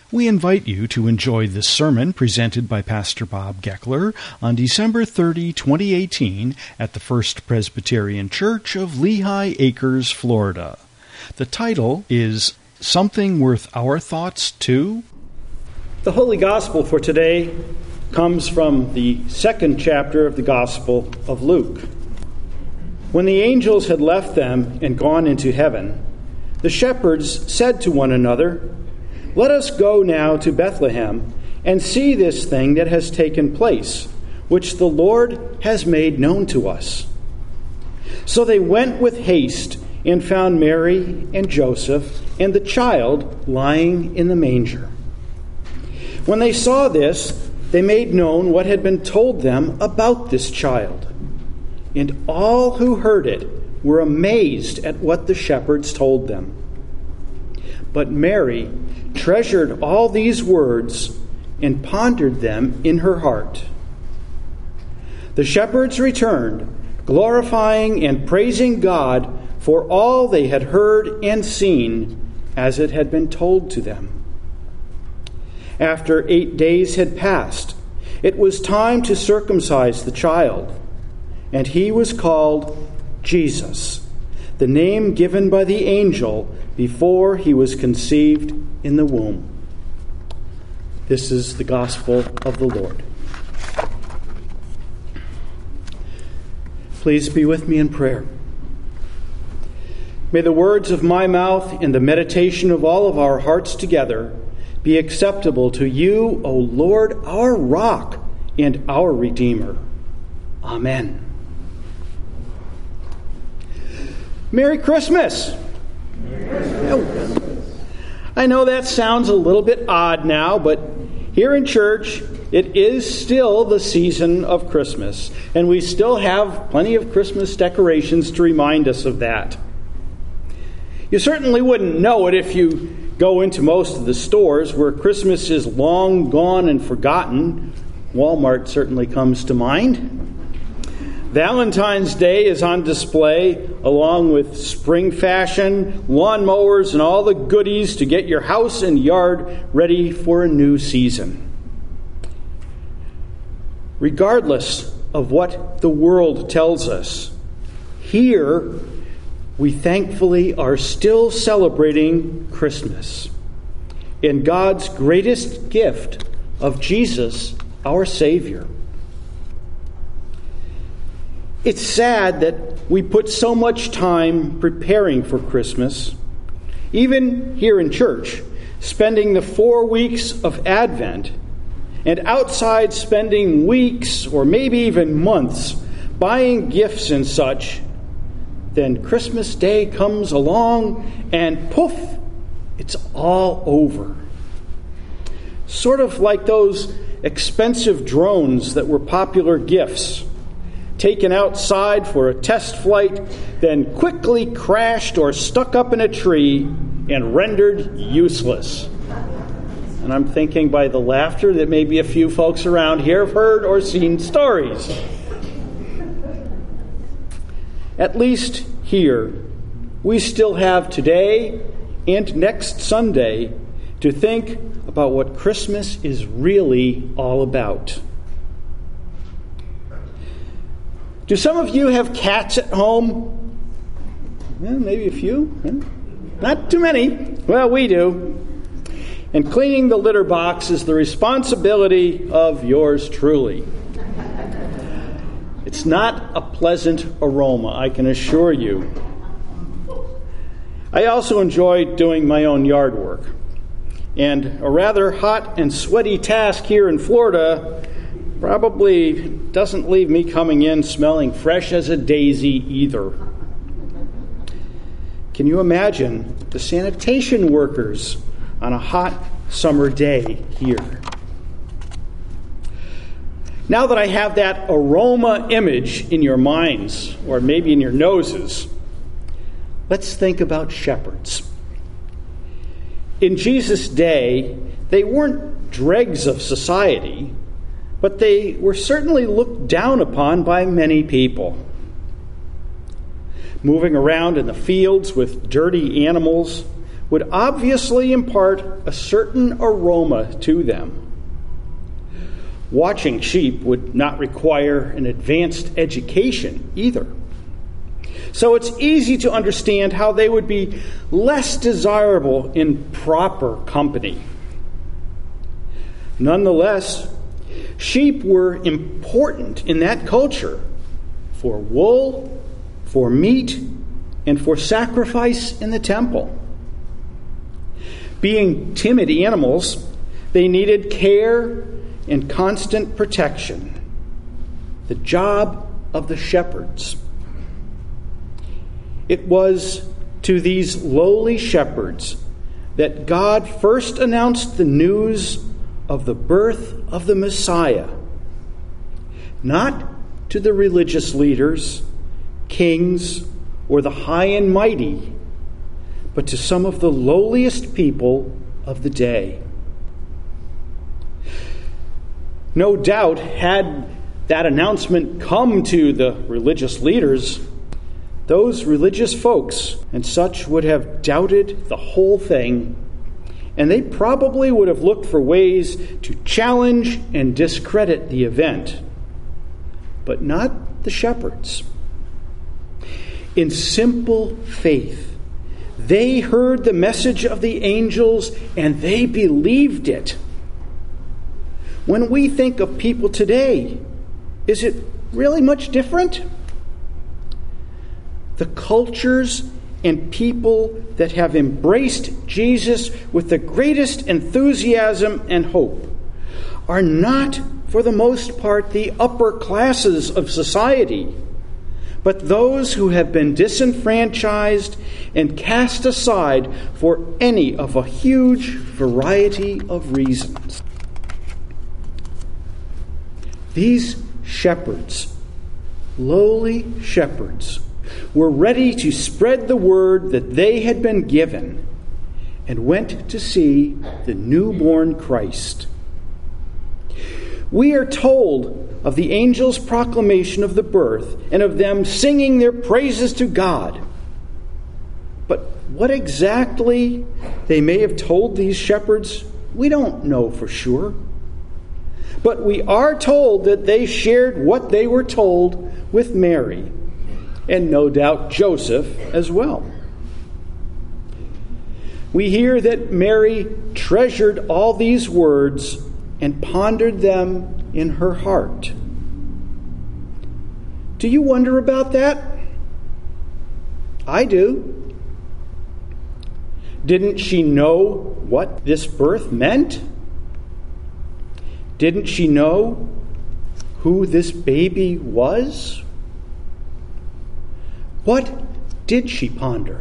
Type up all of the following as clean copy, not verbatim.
We invite you to enjoy this sermon presented by Pastor Bob Geckler on December 30, 2018 at the First Presbyterian Church of Lehigh Acres, Florida. The title is Something Worth Our Thoughts Too? The Holy Gospel for today comes from the second chapter of the Gospel of Luke. When the angels had left them and gone into heaven, the shepherds said to one another, "Let us go now to Bethlehem and see this thing that has taken place, which the Lord has made known to us." So they went with haste and found Mary and Joseph and the child lying in the manger. When they saw this, they made known what had been told them about this child. And all who heard it were amazed at what the shepherds told them. But Mary treasured all these words and pondered them in her heart. The shepherds returned, glorifying and praising God for all they had heard and seen as it had been told to them. After 8 days had passed, it was time to circumcise the child, and he was called Jesus, the name given by the angel before he was conceived in the womb. This is the gospel of the Lord. Please be with me in prayer. May the words of my mouth and the meditation of all of our hearts together be acceptable to you, O Lord, our rock and our Redeemer. Amen. Merry Christmas! I know that sounds a little bit odd now, but here in church, it is still the season of Christmas, and we still have plenty of Christmas decorations to remind us of that. You certainly wouldn't know it if you go into most of the stores where Christmas is long gone and forgotten. Walmart certainly comes to mind. Valentine's Day is on display along with spring fashion, lawnmowers, and all the goodies to get your house and yard ready for a new season. Regardless of what the world tells us, here we thankfully are still celebrating Christmas and God's greatest gift of Jesus, our Savior. It's sad that we put so much time preparing for Christmas, even here in church, spending the 4 weeks of Advent, and outside spending weeks or maybe even months buying gifts and such. Then Christmas Day comes along and poof, it's all over. Sort of like those expensive drones that were popular gifts, taken outside for a test flight, then quickly crashed or stuck up in a tree and rendered useless. And I'm thinking by the laughter that maybe a few folks around here have heard or seen stories. At least here, we still have today and next Sunday to think about what Christmas is really all about. Do some of you have cats at home? Well, maybe a few. Not too many. Well, we do. And cleaning the litter box is the responsibility of yours truly. It's not a pleasant aroma, I can assure you. I also enjoy doing my own yard work. And a rather hot and sweaty task here in Florida probably doesn't leave me coming in smelling fresh as a daisy either. Can you imagine the sanitation workers on a hot summer day here? Now that I have that aroma image in your minds, or maybe in your noses, let's think about shepherds. In Jesus' day, they weren't dregs of society, but they were certainly looked down upon by many people. Moving around in the fields with dirty animals would obviously impart a certain aroma to them. Watching sheep would not require an advanced education either. So it's easy to understand how they would be less desirable in proper company. Nonetheless, sheep were important in that culture for wool, for meat, and for sacrifice in the temple. Being timid animals, they needed care and constant protection, the job of the shepherds. It was to these lowly shepherds that God first announced the news of the birth of the Messiah, not to the religious leaders, kings, or the high and mighty, but to some of the lowliest people of the day. No doubt, had that announcement come to the religious leaders, those religious folks and such would have doubted the whole thing, and they probably would have looked for ways to challenge and discredit the event, but not the shepherds. In simple faith, they heard the message of the angels and they believed it. When we think of people today, is it really much different? The cultures and people that have embraced Jesus with the greatest enthusiasm and hope are not, for the most part, the upper classes of society, but those who have been disenfranchised and cast aside for any of a huge variety of reasons. These shepherds, lowly shepherds, were ready to spread the word that they had been given and went to see the newborn Christ. We are told of the angels' proclamation of the birth and of them singing their praises to God. But what exactly they may have told these shepherds, we don't know for sure. But we are told that they shared what they were told with Mary, and no doubt Joseph as well. We hear that Mary treasured all these words and pondered them in her heart. Do you wonder about that? I do. Didn't she know what this birth meant? Didn't she know who this baby was? What did she ponder?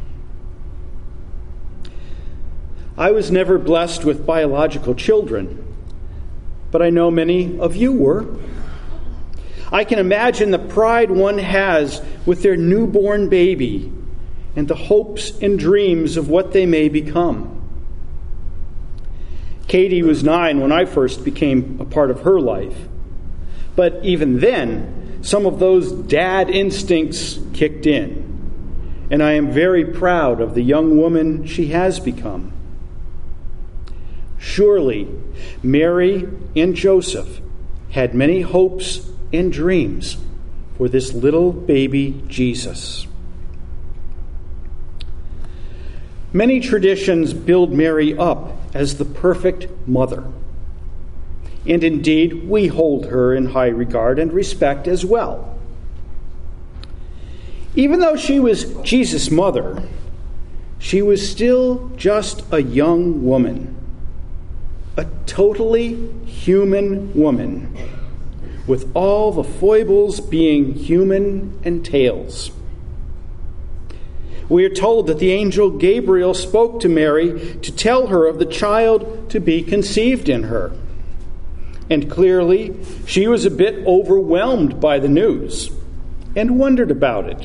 I was never blessed with biological children, but I know many of you were. I can imagine the pride one has with their newborn baby and the hopes and dreams of what they may become. Katie was 9 when I first became a part of her life. But even then, some of those dad instincts kicked in. And I am very proud of the young woman she has become. Surely, Mary and Joseph had many hopes and dreams for this little baby Jesus. Many traditions build Mary up as the perfect mother. And indeed, we hold her in high regard and respect as well. Even though she was Jesus' mother, she was still just a young woman, a totally human woman, with all the foibles being human entails. We are told that the angel Gabriel spoke to Mary to tell her of the child to be conceived in her. And clearly, she was a bit overwhelmed by the news and wondered about it.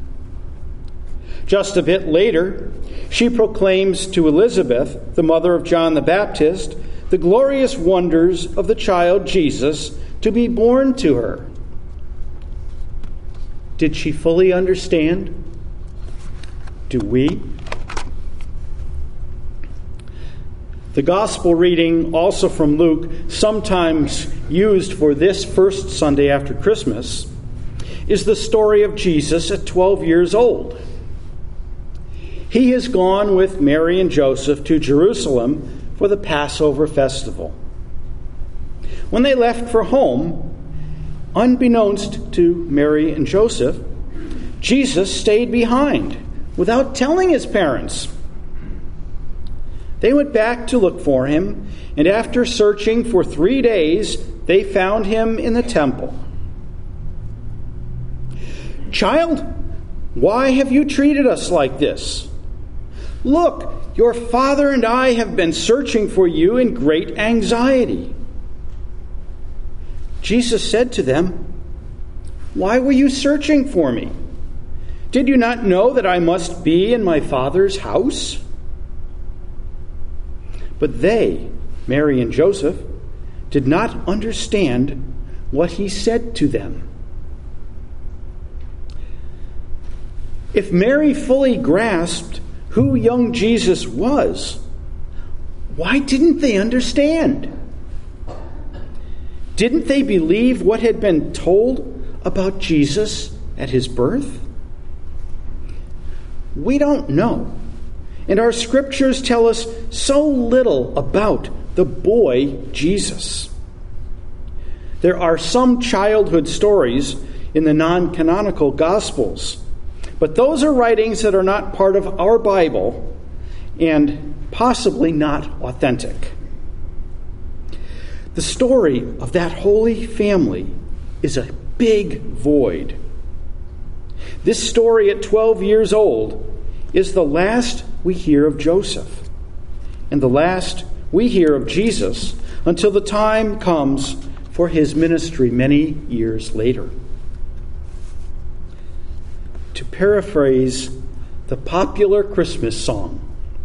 Just a bit later, she proclaims to Elizabeth, the mother of John the Baptist, the glorious wonders of the child Jesus to be born to her. Did she fully understand? Do we? The gospel reading, also from Luke, sometimes used for this first Sunday after Christmas, is the story of Jesus at 12 years old. He has gone with Mary and Joseph to Jerusalem for the Passover festival. When they left for home, unbeknownst to Mary and Joseph, Jesus stayed behind without telling his parents. They went back to look for him, and after searching for 3 days, they found him in the temple. "Child, why have you treated us like this? Look, your father and I have been searching for you in great anxiety." Jesus said to them, "Why were you searching for me? Did you not know that I must be in my Father's house?" But they, Mary and Joseph, did not understand what he said to them. If Mary fully grasped who young Jesus was, why didn't they understand? Didn't they believe what had been told about Jesus at his birth? We don't know. And our scriptures tell us so little about the boy Jesus. There are some childhood stories in the non-canonical Gospels, but those are writings that are not part of our Bible and possibly not authentic. The story of that Holy Family is a big void. This story at 12 years old is the last we hear of Joseph, and the last we hear of Jesus until the time comes for his ministry many years later. To paraphrase the popular Christmas song,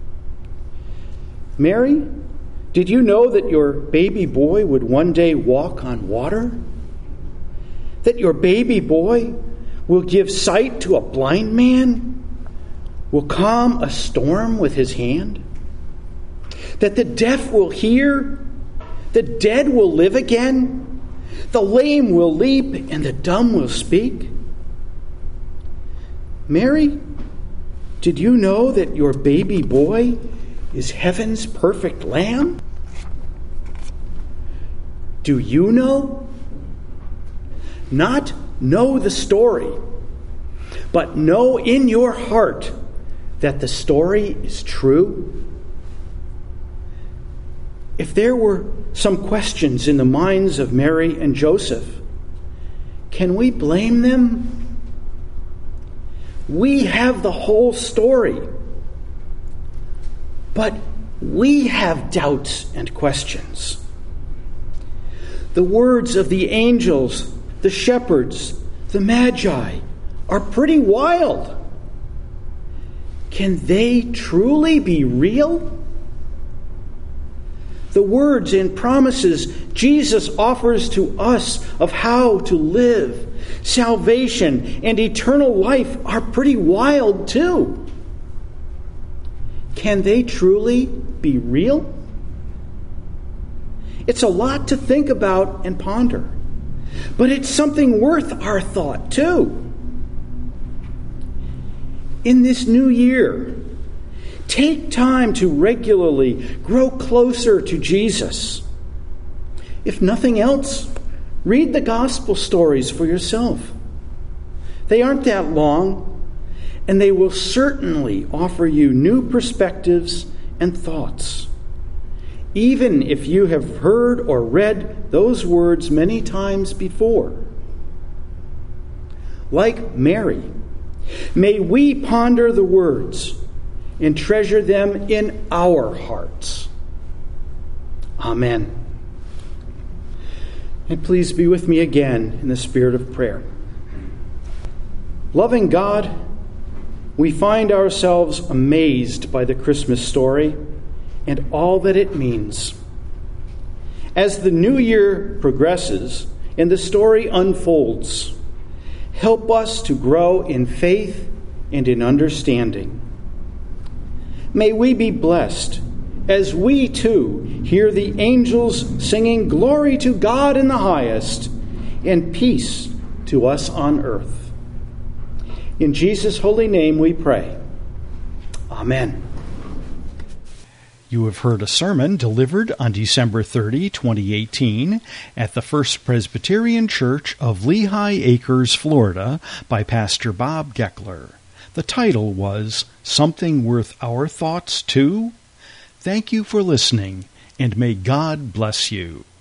"Mary, did you know that your baby boy would one day walk on water? That your baby boy will give sight to a blind man? Will calm a storm with his hand? That the deaf will hear, the dead will live again, the lame will leap, and the dumb will speak? Mary, did you know that your baby boy is heaven's perfect lamb? Do you know? Not know the story, but know in your heart that the story is true? If there were some questions in the minds of Mary and Joseph, can we blame them? We have the whole story, but we have doubts and questions. The words of the angels, the shepherds, the magi are pretty wild. Can they truly be real? The words and promises Jesus offers to us of how to live, salvation, and eternal life are pretty wild too. Can they truly be real? It's a lot to think about and ponder, but it's something worth our thought too. In this new year, take time to regularly grow closer to Jesus. If nothing else, read the gospel stories for yourself. They aren't that long, and they will certainly offer you new perspectives and thoughts, even if you have heard or read those words many times before. Like Mary, may we ponder the words and treasure them in our hearts. Amen. And please be with me again in the spirit of prayer. Loving God, we find ourselves amazed by the Christmas story and all that it means. As the new year progresses and the story unfolds, help us to grow in faith and in understanding. May we be blessed as we too hear the angels singing glory to God in the highest and peace to us on earth. In Jesus' holy name we pray. Amen. You have heard a sermon delivered on December 30, 2018, at the First Presbyterian Church of Lehigh Acres, Florida, by Pastor Bob Geckler. The title was Something Worth Our Thoughts Too? Thank you for listening, and may God bless you.